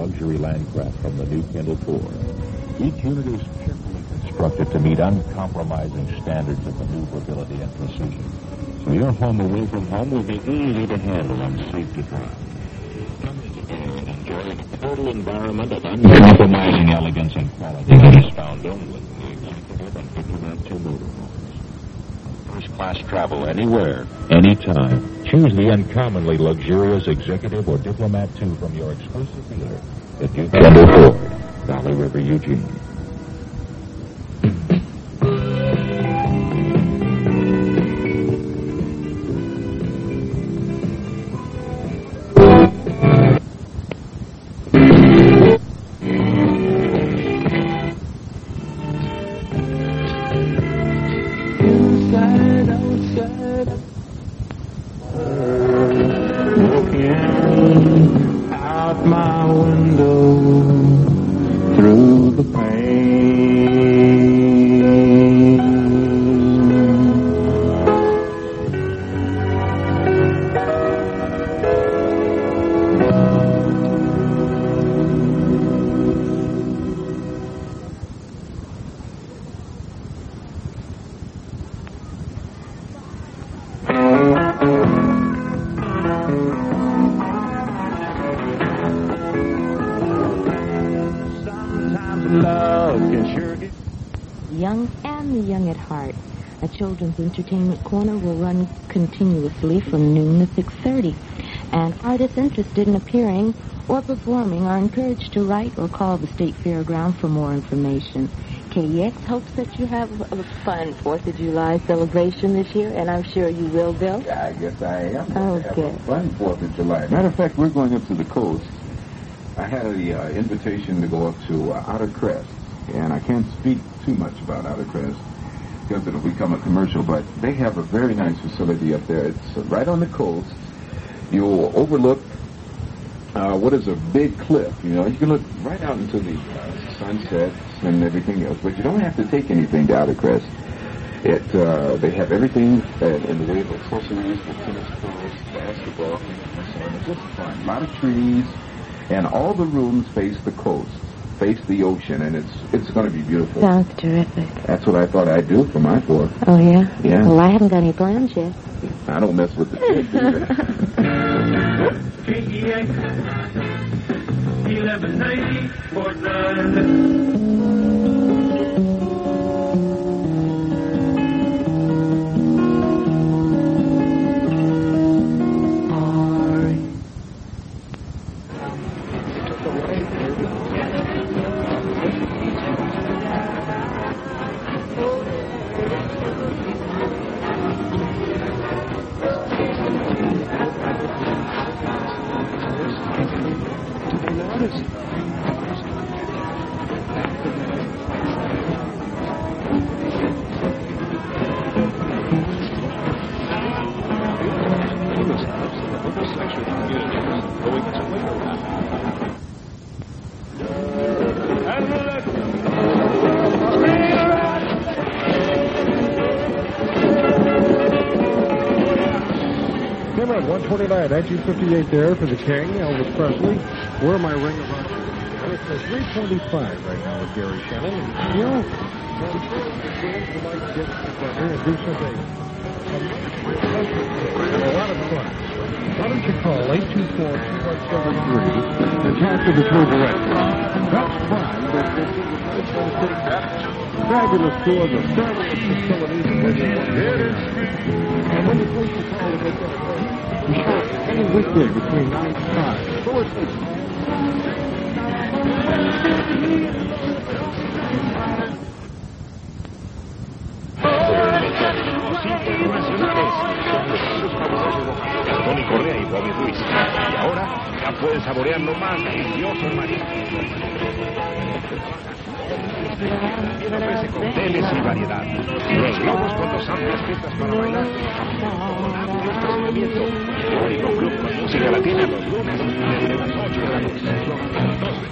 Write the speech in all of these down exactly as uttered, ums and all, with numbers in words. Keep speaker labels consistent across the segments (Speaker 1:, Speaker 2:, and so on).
Speaker 1: luxury land craft from the new Kendall Ford. Each unit is carefully constructed to meet uncompromising standards of maneuverability and precision. So your home away from home will be easy to handle and safe to drive. Come in today and enjoy a total environment of uncompromising elegance and quality that is found only in the executive and Diplomat two motorhomes. First-class travel anywhere, anytime. Choose the uncommonly luxurious Executive or Diplomat two from your exclusive dealer, the Duke Kendall Ford, Valley River, Eugene.
Speaker 2: Out my window through the pain.
Speaker 3: Young and the young at heart. A children's entertainment corner will run continuously from noon to six thirty. And artists interested in appearing or performing are encouraged to write or call the State Fairground for more information. K E X hopes that you have a fun fourth of July celebration this year, and I'm sure you will, Bill.
Speaker 4: Yeah, I guess I am.
Speaker 3: Okay.
Speaker 4: Have a fun fourth of July. Matter of fact, we're going up to the coast. I had an uh, invitation to go up to uh, Outer Crest, and I can't speak too much about Outer Crest because it'll become a commercial, but they have a very nice facility up there. It's uh, right on the coast. You'll overlook uh, what is a big cliff. You know, you can look right out into the uh, sunsets and everything else, but you don't have to take anything to Outer Crest. It, uh, they have everything uh, in the way of accessories, the tennis courts, basketball, and so on. It's just fun. A lot of trees, and all the rooms face the coast, face the ocean, and it's it's going to be beautiful.
Speaker 3: Sounds terrific.
Speaker 4: That's what I thought I'd do for my fourth.
Speaker 3: Oh, yeah?
Speaker 4: Yeah.
Speaker 3: Well, I haven't got any plans yet.
Speaker 4: I don't mess with the kids either.
Speaker 2: K E X eleven ninety Portland.
Speaker 5: one twenty-nine, nineteen fifty-eight there for the King, Elvis Presley. Where am I, Ring of Honor? It's a three twenty-five right now with Gary Shannon. And, you know, would like to get together and do something. A lot of fun. Why don't you call eight two four, two one seven three and talk to the tour director? That's fine. Fabulous tour, the fabulous facilities, and when you and when you place your call to make that appointment, be sure any weekday between nine and five. Go with me.
Speaker 1: Tony Correa y Bobby Ruiz. Y ahora ya pueden saborear lo más delicioso el marisco. También ofrece cócteles y variedad. Los globos con dos amplias pistas para bailar. Con amplio estacionamiento. El único club con música latina los lunes desde las ocho de la noche.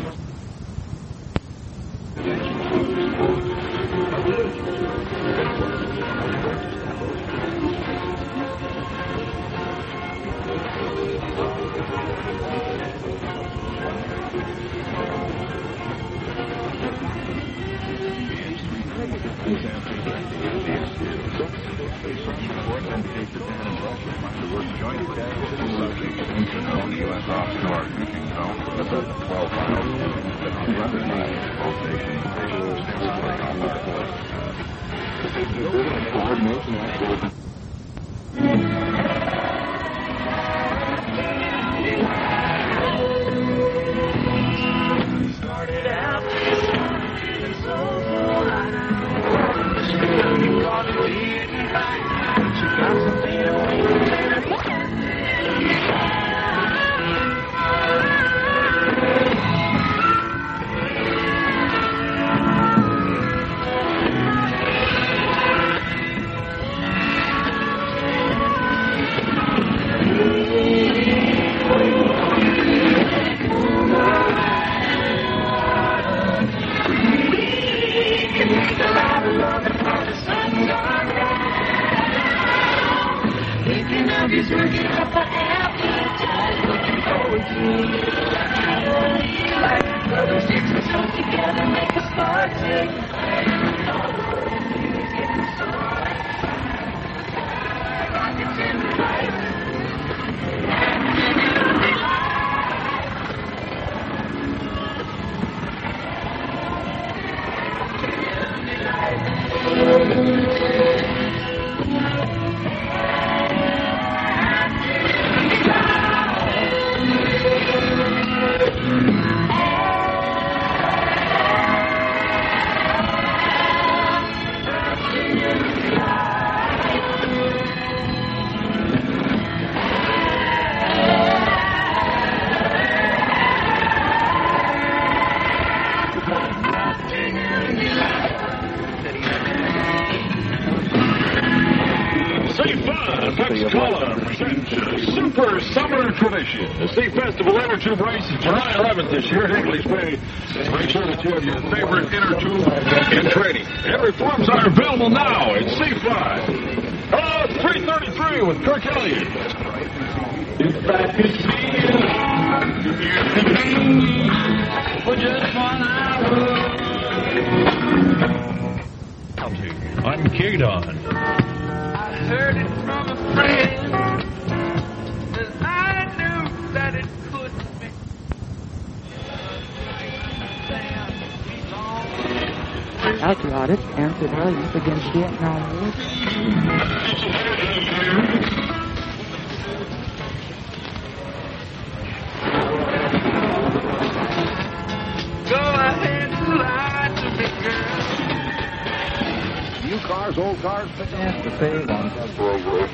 Speaker 1: Nos vemos.
Speaker 6: Super Summer Tradition. The Sea Festival Inner Tube Race is July eleventh this year at Higley's Bay. Make sure that you have your favorite inner tube in training. Every forms are available now at C five. Hello, it's three thirty-three with Kirk Elliott. If I could see you for just one hour. I'm K-Don.
Speaker 2: I heard it from a friend, but I knew that it couldn't be.
Speaker 7: Patriotic anti-violence against Vietnam War.
Speaker 2: Go ahead and lie to me, girl.
Speaker 5: New cars, old cars, pick up the same on temporary.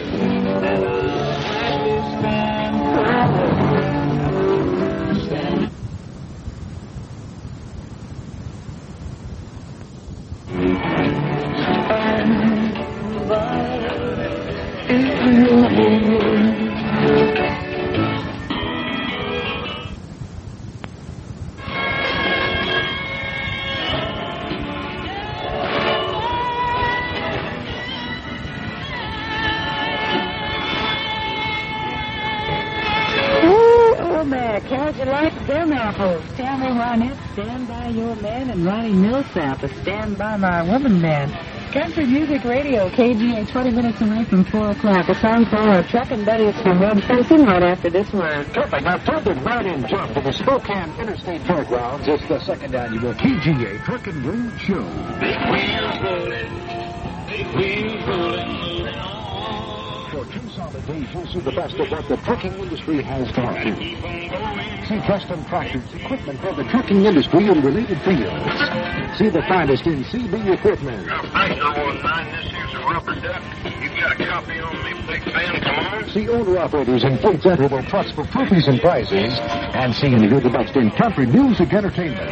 Speaker 7: How'd you like them apples? Tell me, Ronette, stand by your man, and Ronnie Millsap, a stand by my woman man. Country Music Radio, K G A, twenty minutes away from four o'clock. A song for our trucking buddies from Red Fencing right after this one.
Speaker 5: Perfect. Now, turn the right in jump to the Spokane Interstate Fairgrounds. It's the second annual K G A Truck and Road Show.
Speaker 2: Big wheels rolling, big wheels rolling.
Speaker 5: For two solid days, you'll see the best of what the trucking industry has to offer. See custom tractors, equipment for the trucking industry and related fields. See the finest in C B equipment.
Speaker 6: Thanks, I wouldn't mind. This here's a rubber duck. You got a copy on me, big fan? Come on.
Speaker 5: See owner-operators and fleets enterable trucks for trophies and prizes. And see and hear the best in country music entertainment.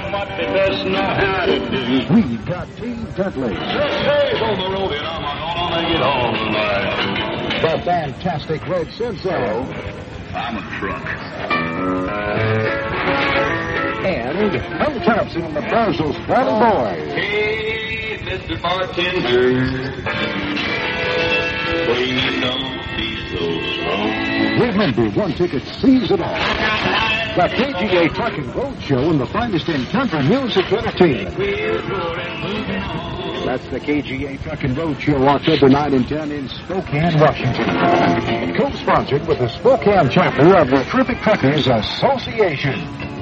Speaker 5: We've got Dave Dudley.
Speaker 6: Hey, on the road, and I'm gonna make it home tonight.
Speaker 5: The fantastic Red Sincero.
Speaker 6: I'm a truck.
Speaker 5: And Bill Thompson and the Brazzers Brown Boys.
Speaker 6: Hey, Mister Bartender, please don't
Speaker 5: Remember, one ticket sees it all. The K G A Truck and Road Show and the finest in country music entertainment. That's the K G A Truck and Road Show, October ninth and tenth in Spokane, Washington. Co-sponsored with the Spokane chapter of the Terrific Truckers Association.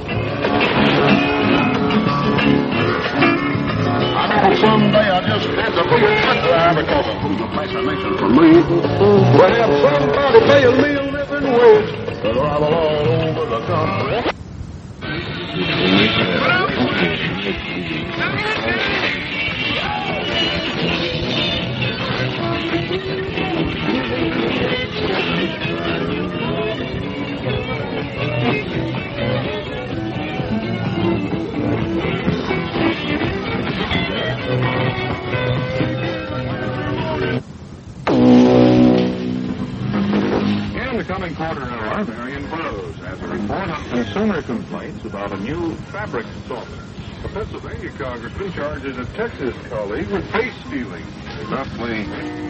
Speaker 6: I know someday I just had to be a truck driver because it was a fascination for me. But if somebody paying me a living wage to travel all over the country. In the coming quarter hour, Marion Burroughs has a report on consumer complaints about a new fabric softener. A Pennsylvania congressman charges a Texas colleague with face stealing. Roughly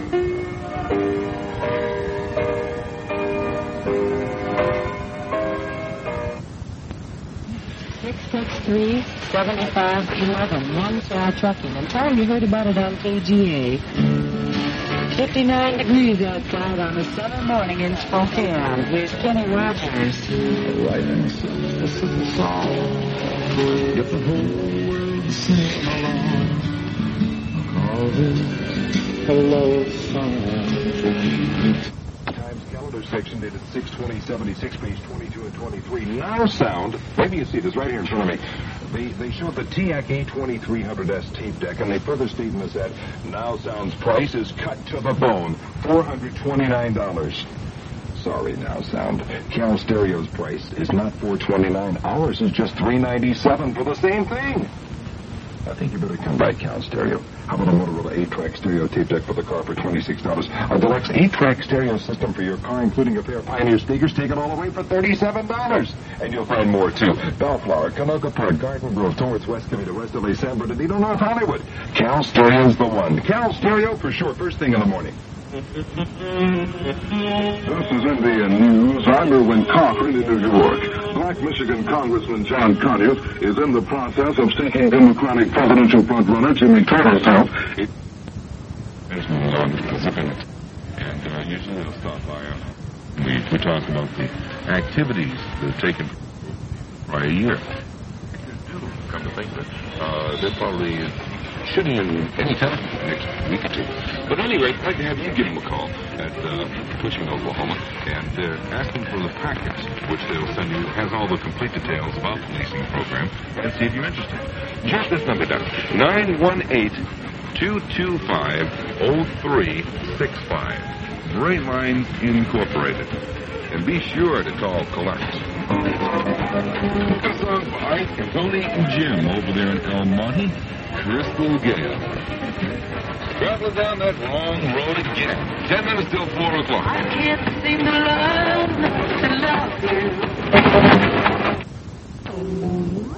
Speaker 7: six six three, seven five one one, One-Star Trucking. And tell them you heard about it on K G A. fifty-nine degrees outside on a summer morning in Spokane. Here's Kenny Rogers.
Speaker 1: Right, this is the song. Get the whole world to sing along. Call this hello song.
Speaker 6: Times calendar section dated six twenty seventy-six, page twenty-two and twenty-three. Now sound, maybe you see this right here in front of me. They, they showed the T A C A twenty-three hundred S tape deck, and they further state in this ad, Now Sound's price is cut to the bone, four hundred twenty-nine dollars. Sorry, Now Sound. Cal Stereo's price is not four hundred twenty-nine dollars. Ours is just three hundred ninety-seven dollars for the same thing. I think you better come by Cal Stereo. How about a Motorola eight-track stereo tape deck for the car for twenty-six dollars? A deluxe eight-track stereo system for your car, including a pair of Pioneer speakers, take it all the way for thirty-seven dollars. And you'll find more, too. Bellflower, Canoga Park, Garden Grove, Torrance, West Covina, West L A, San Bernardino, North Hollywood. Cal Stereo's the one. Cal Stereo for sure, first thing in the morning. This is Indian News. I'm Erwin Cochran in New York. Black Michigan Congressman John Conyers is in the process of seeking Democratic presidential frontrunner Jimmy Carter's help. It
Speaker 8: is no longer zipping it. And uh, usually they'll stop by. Uh, we, we talk about the activities that have taken prior year. Do come to think of it, uh, they're probably shooting in any time next week or two. But anyway, I'd like to have you give them a call at uh, Cushing, Oklahoma, and they're asking for the package, which they'll send you. It has all the complete details about the leasing program, and see if you're interested. Jot this number down, nine one eight, two two five, oh three six five. Gray Line Incorporated. And be sure to call collect. It's on by Tony and Jim over there in El Monte. Crystal Gale. Traveling down that wrong road again. Ten minutes till four o'clock.
Speaker 2: I can't seem to love, to love you.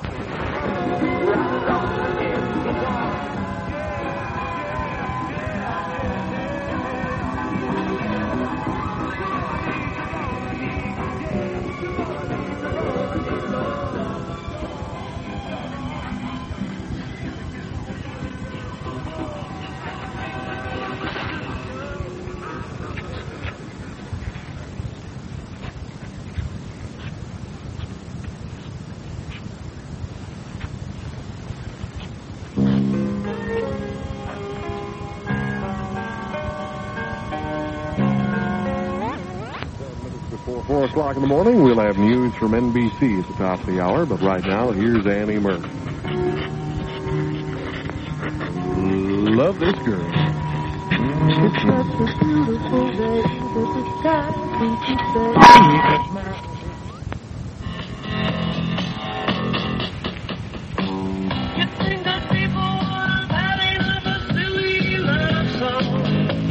Speaker 5: Four o'clock in the morning, we'll have news from N B C at the top of the hour, but right now, here's Annie Murphy. Love this girl.
Speaker 3: It's such a beautiful day, that it's time to say.
Speaker 2: You think that people are having a silly love song?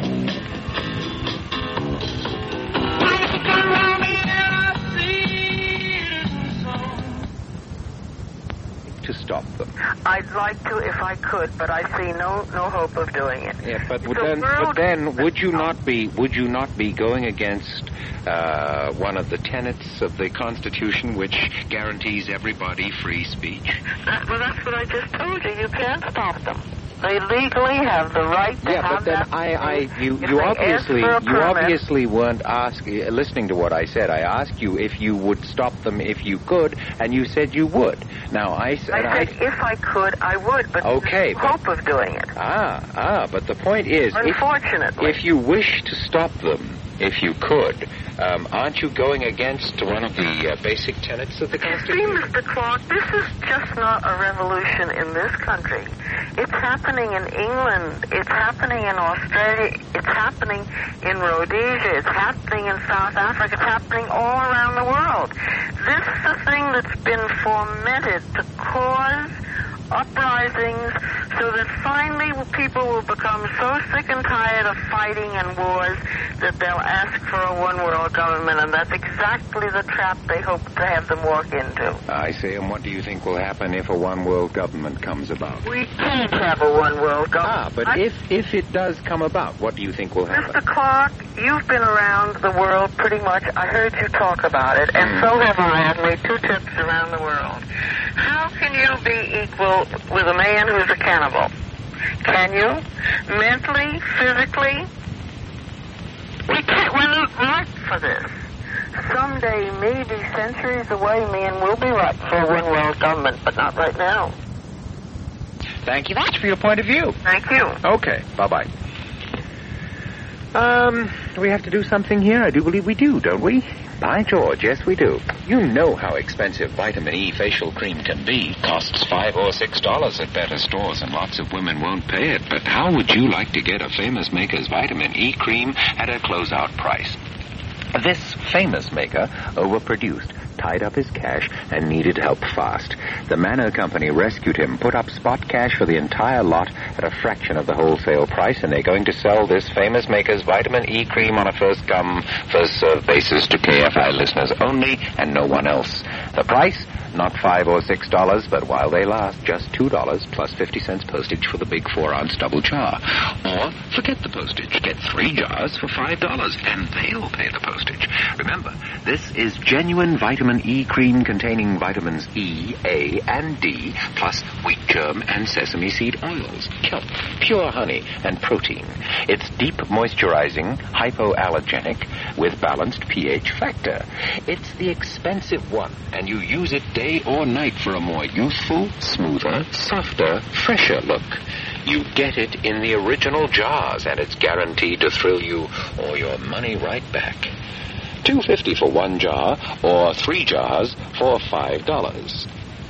Speaker 2: Look around me and I see it is a song.
Speaker 9: To stop them.
Speaker 10: I'd
Speaker 9: like to if I could, but I see no no hope of doing it.
Speaker 10: Yeah, but
Speaker 9: It's
Speaker 10: would
Speaker 9: a
Speaker 10: then,
Speaker 9: world-
Speaker 10: but then, would you not be would you not be going against uh, one of the tenets of the Constitution, which guarantees everybody free speech?
Speaker 9: That, well, that's what I just told you. You can't stop them. They legally have the right to
Speaker 10: Yeah,
Speaker 9: have
Speaker 10: but then
Speaker 9: that.
Speaker 10: I, I, you,
Speaker 9: If
Speaker 10: you
Speaker 9: they
Speaker 10: obviously,
Speaker 9: ask for a
Speaker 10: you
Speaker 9: permit-
Speaker 10: obviously weren't asking, listening to what I said. I asked you if you would stop them if you could, and you said you would. Now I said,
Speaker 9: I said if I could, I would, but
Speaker 10: Okay,
Speaker 9: there's no hope of doing it.
Speaker 10: ah, ah, but the point is, if,
Speaker 9: Unfortunately.
Speaker 10: if you wish to stop them, if you could, um, aren't you going against one of the uh, basic tenets of the
Speaker 9: See,
Speaker 10: Constitution?
Speaker 9: Mister Clark, this is just not a revolution in this country. It's happening in England. It's happening in Australia. It's happening in Rhodesia. It's happening in South Africa. It's happening all around the world. This is the thing that's been fomented to cause uprisings so that finally people will become so sick and tired of fighting and wars that they'll ask for a one-world government, and that's exactly the trap they hope to have them walk into.
Speaker 10: I see, and what do you think will happen if a one-world government comes about?
Speaker 9: We can't have a one-world government.
Speaker 10: Ah, but
Speaker 9: I-
Speaker 10: if if it does come about, what do you think will happen?
Speaker 9: Mister Clark, you've been around the world pretty much. I heard you talk about it, and so have I. I've made two trips around the world. How can you be equal with a man who's a cannibal? Can you? Mentally, physically? We can't, we're not right for this. Someday, maybe centuries away, man, we'll be right for a one-world government, but not right now.
Speaker 10: Thank you much for your point of view.
Speaker 9: Thank you.
Speaker 10: Okay, bye-bye. Um, do we have to do something here? I do believe we do, don't we? By George, yes we do. You know how expensive vitamin E facial cream can be. Costs five or six dollars at better stores, and lots of women won't pay it. But how would you like to get a Famous Maker's vitamin E cream at a closeout price? This famous maker overproduced, tied up his cash, and needed help fast. The Manor Company rescued him, put up spot cash for the entire lot at a fraction of the wholesale price, and they're going to sell this famous maker's vitamin E cream on a first-come, first-served basis to K F I listeners only and no one else. The price? Not five or six dollars, but while they last, just two dollars plus fifty cents postage for the big four-ounce double jar. Or forget the postage. Get three jars for five dollars, and they'll pay the postage. Remember, this is genuine vitamin E cream containing vitamins E, A, and D, plus wheat germ and sesame seed oils, kelp, pure honey, and protein. It's deep moisturizing, hypoallergenic, with balanced pH factor. It's the expensive one, and you use it day or night for a more youthful, smoother, softer, fresher look. You get it in the original jars, and it's guaranteed to thrill you or your money right back. two fifty for one jar, or three jars for five dollars.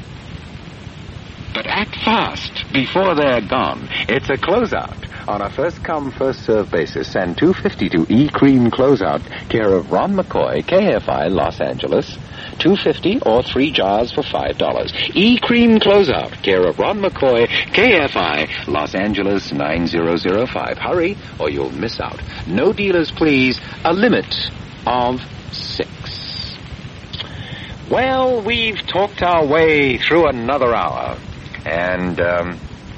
Speaker 10: But act fast before they're gone. It's a closeout on a first-come, first-served basis. Send two fifty to E-Cream Closeout, care of Ron McCoy, K F I, Los Angeles. two fifty or three jars for five dollars. E-Cream Closeout, care of Ron McCoy, K F I, Los Angeles nine zero zero five. Hurry, or you'll miss out. No dealers, please. A limit of six. Well, we've talked our way through another hour, and um,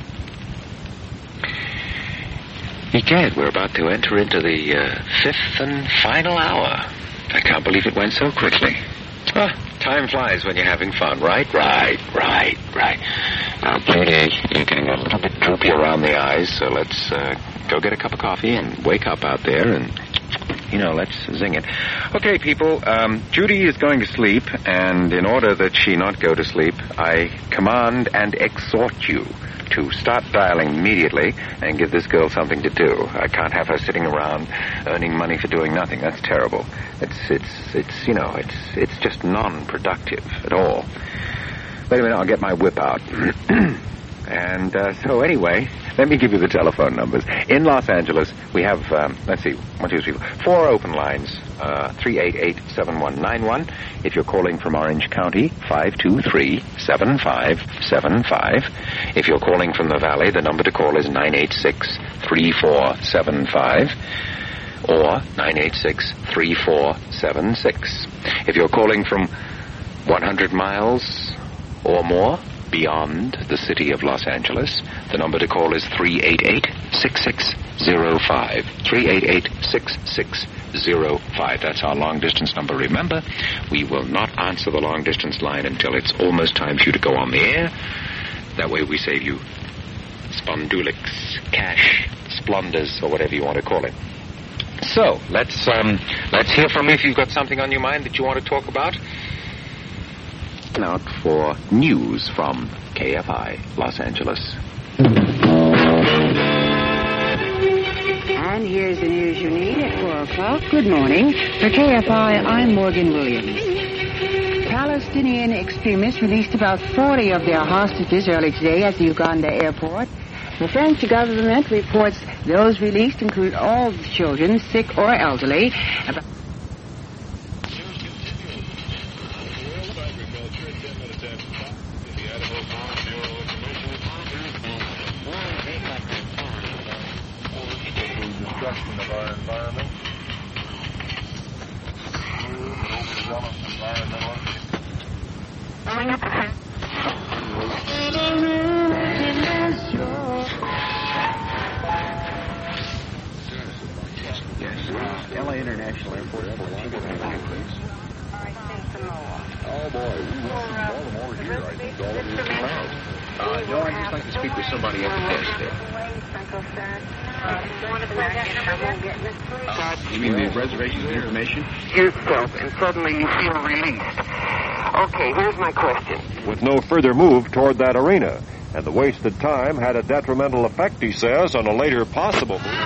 Speaker 10: egad, we're about to enter into the uh, fifth and final hour. I can't believe it went so quickly. Ah, time flies when you're having fun, right? Right, right, right. Now, Judy, you're getting a little bit droopy around the eyes, so let's uh, go get a cup of coffee and wake up out there and, you know, let's zing it. Okay, people, um, Judy is going to sleep, and in order that she not go to sleep, I command and exhort you to start dialing immediately and give this girl something to do. I can't have her sitting around earning money for doing nothing. That's terrible. It's, it's, it's, you know, it's, it's just non-productive at all. Wait a minute, I'll get my whip out. And uh, so anyway, let me give you the telephone numbers. In Los Angeles, we have, um, let's see, one, two, three, four, four open lines, uh, three eight eight, seven one nine one. If you're calling from Orange County, five two three, seven five seven five. If you're calling from the Valley, the number to call is nine eight six, three four seven five or nine eight six, three four seven six. If you're calling from one hundred miles or more, beyond the city of Los Angeles, the number to call is three eight eight, six six zero five. three eight eight, six six zero five. That's our long-distance number. Remember, we will not answer the long-distance line until it's almost time for you to go on the air. That way we save you spondulics, cash, splendors, or whatever you want to call it. So, let's um, let's hear from you if you've got something on your mind that you want to talk about. Out for news from K F I, Los Angeles.
Speaker 7: And here's the news you need at four o'clock. Good morning. For K F I, I'm Morgan Williams. Palestinian extremists released about forty of their hostages early today at the Uganda airport. The French government reports those released include all the children, sick or elderly. About
Speaker 8: destruction of our environment.
Speaker 10: Yes, L A International Airport.
Speaker 8: Oh boy, we went from Baltimore here. I think all of you are out.
Speaker 10: Uh, no, I'd just like to speak with somebody at the desk there. Uh, you mean the reservations and information?
Speaker 11: Yourself, and suddenly you feel released. Okay, here's my question.
Speaker 12: With no further move toward that arena, and the wasted time had a detrimental effect, he says, on a later possible move.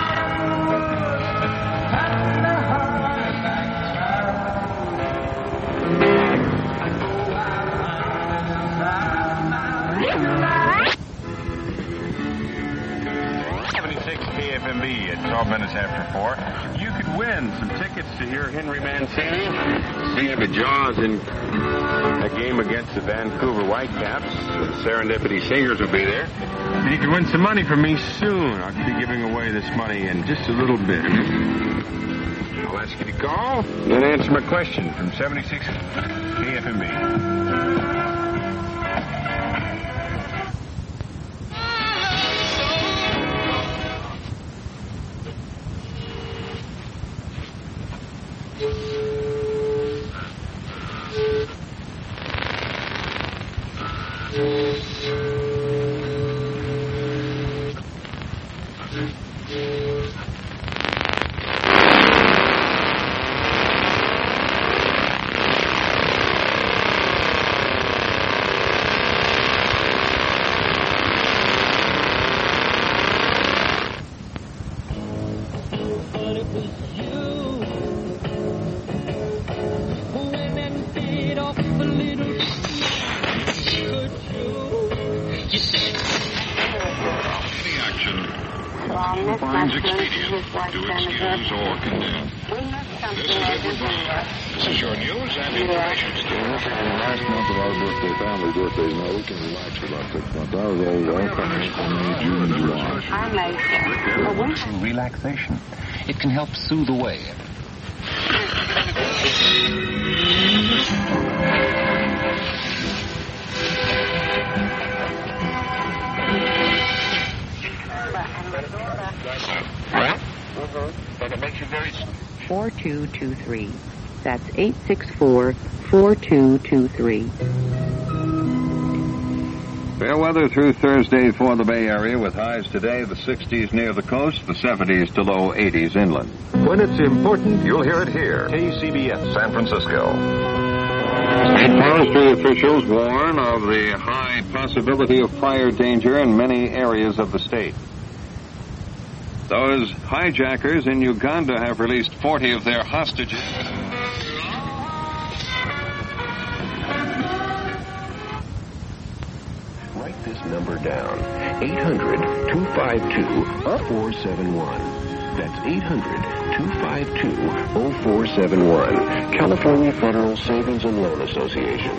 Speaker 6: K F M B at twelve minutes after four. You could win some tickets to hear Henry Mancini sing the Jaws in a game against the Vancouver Whitecaps. The Serendipity Singers will be there. And you can win some money from me soon. I'll be giving away this money in just a little bit. I'll ask you to call and answer my question from seventy-six K F M B. Finds expedient to excuse or condemn. This is Edward Brown. This is your news and information station.
Speaker 8: Last month of our birthday, family birthdays, now we can relax for about six months. I was always all coming from May, June, and July.
Speaker 10: Through relaxation, it can help soothe away.
Speaker 11: But it makes you very...
Speaker 7: four two two three. That's eight six four, four two two three.
Speaker 12: Fair weather through Thursday for the Bay Area, with highs today the sixties near the coast, the seventies to low eighties inland.
Speaker 6: When it's important, you'll hear it here. K C B S, San Francisco.
Speaker 12: State forestry officials warn of the high possibility of fire danger in many areas of the state. Those hijackers in Uganda have released forty of their hostages.
Speaker 10: Write this number down. eight hundred, two five two, oh four seven one. That's eight hundred, two five two, oh four seven one. California Federal Savings and Loan Association.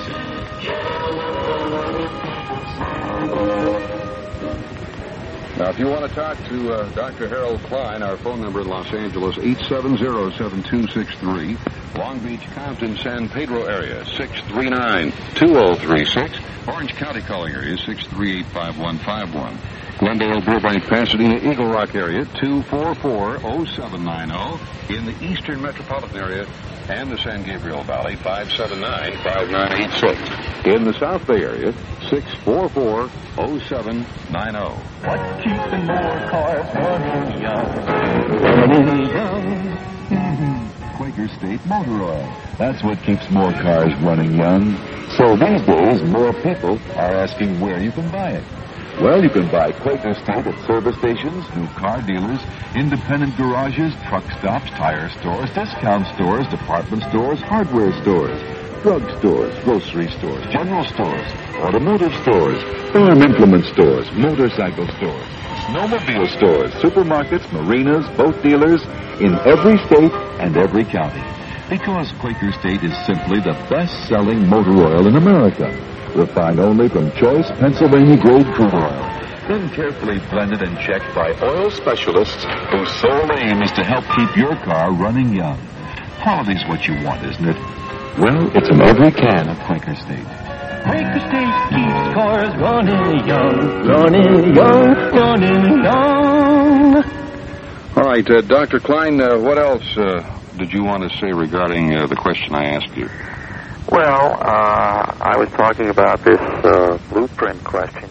Speaker 4: Now,
Speaker 12: if you want to talk to uh, Doctor Harold Klein, our phone number in Los Angeles, eight seven zero, seven two six three. Long Beach, Compton, San Pedro area, six three nine, two zero three six. Orange County calling area, six three eight, five one five one. Glendale, Burbank, Pasadena, Eagle Rock area, two four four, zero seven nine zero. In the eastern metropolitan area and the San Gabriel Valley, five seven nine, five nine eight six. In the South Bay area, six four four, zero seven nine zero.
Speaker 13: What's keeping more cars running young? Running young. Mm-hmm.
Speaker 1: Quaker State Motor Oil. That's what keeps more cars running young. So these days, more people are asking where you can buy it. Well, you can buy Quaker State at service stations, new car dealers, independent garages, truck stops, tire stores, discount stores, department stores, hardware stores, drug stores, grocery stores, general stores, automotive stores, farm implement stores, motorcycle stores, snowmobile stores, supermarkets, marinas, boat dealers in every state and every county. Because Quaker State is simply the best-selling motor oil in America. Refined only from choice Pennsylvania-grade crude oil. Then carefully blended and checked by oil specialists whose sole aim is to help keep your car running young. Quality's what you want, isn't it? Well, it's in every can of Quaker State.
Speaker 13: Quaker State keeps cars running young, running young, running young.
Speaker 12: All right, uh, Doctor Klein, uh, what else uh, did you want to say regarding uh, the question I asked you?
Speaker 11: Well, uh, I was talking about this uh, blueprint question.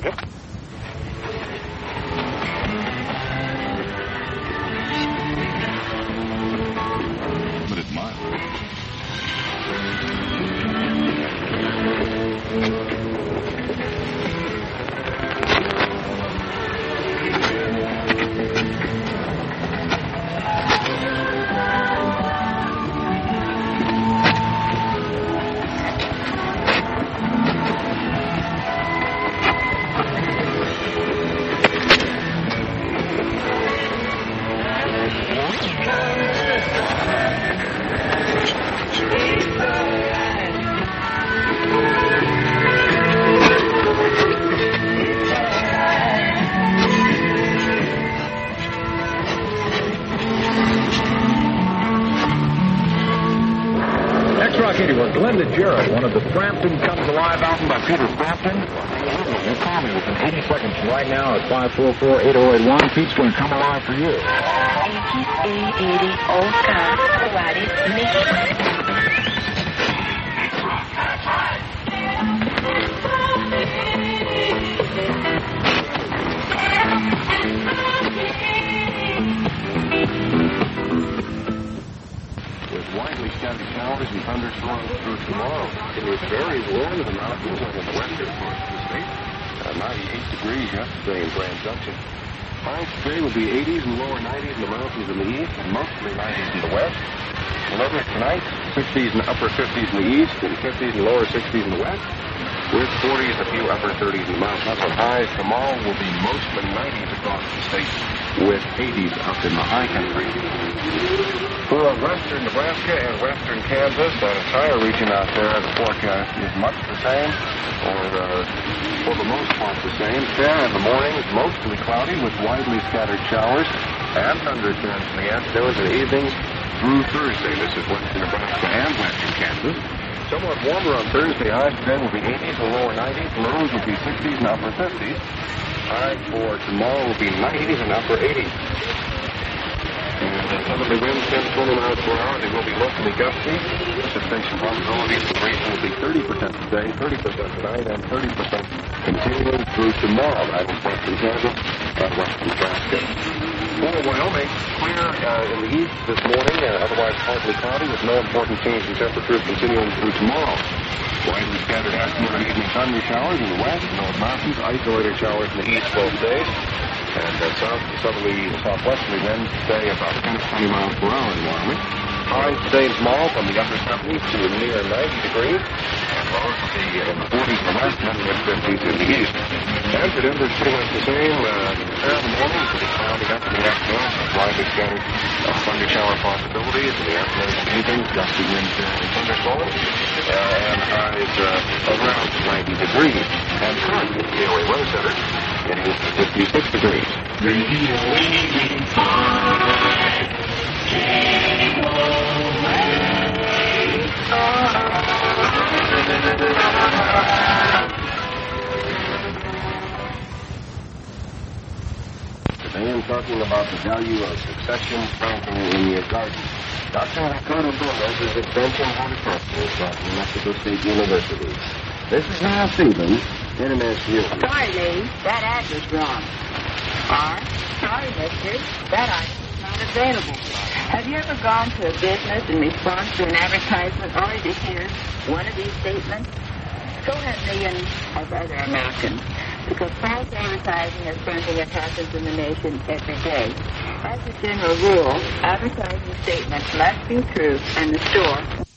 Speaker 12: Limited mileage.
Speaker 5: Glenda Jarrett, one of the Frampton Comes Alive album by Peter Frampton. You call me within eighty seconds right now at five four four, eight oh eight one. Pete's going to come alive for you.
Speaker 14: X A eighty Oscar Juarez, Michigan.
Speaker 12: Widely scattered showers and thunderstorms through tomorrow. It was very warm in the mountains and in the western parts of the state. Uh, ninety-eight degrees yesterday in Grand Junction. Highs today will be eighties and lower nineties in the mountains in the east and mostly nineties in the west. Later tonight, sixties and upper fifties in the east and fifties and lower sixties in the west. With forties, a few upper thirties in the mountains. And highs tomorrow will be mostly nineties across the state with eighties up in the high country. For western Nebraska and western Kansas, that entire region out there, the forecast is much the same, or uh, for the most part the same. Fair in the mornings, mostly cloudy with widely scattered showers and thunderstorms in the afternoons and evenings through Thursday. This is western Nebraska and western Kansas. Somewhat warmer on Thursday. Highs today will be eighties and lower nineties. Lows will be sixties and upper fifties. Highs for tomorrow will be nineties and upper eighties. And uh, southerly winds ten to twenty miles per hour. They will be locally gusty. Precipitation probability for the region will be thirty percent today, thirty percent tonight, and thirty percent continuing through tomorrow. That is western Kansas and western Nebraska. For Wyoming, clear uh, in the east this morning, uh, otherwise partly cloudy with no important change in temperatures continuing through tomorrow. Widely scattered afternoon and evening thunder showers in the west and north mountains, isolated showers in the east both days. And uh, south southerly, southwesterly winds today about ten to twenty miles per hour in Wyoming. Highs today and tomorrow from the upper seventies to near ninety degrees. And lows will be in the forties in the west and mid fifties in the east. And for Denver, it's pretty much the same. Uh, fair in the morning, pretty cloudy up in the afternoon. Widely scattered uh, thunder shower possibilities in the afternoon and evenings. Gusty winds and thunderstorms. Uh, and highs uh, around ninety degrees. And current at the K O A Weather Center getting fifty-six degrees.
Speaker 13: Radio eighty-five, K O
Speaker 12: Today I'm talking about the value of succession planting in your garden. Doctor Ricardo Gomez is extension horticulturist at New Mexico State University. This is Hal Stevens, N M S U.
Speaker 7: Sorry, lady, that ad was wrong. Or, sorry, mister, that item is not available. Have you ever gone to a business in response to an advertisement only to hear one of these statements? So have millions of other Americans, because false advertising is fronting attackers in the nation every day. As a general rule, advertising statements must be true and the store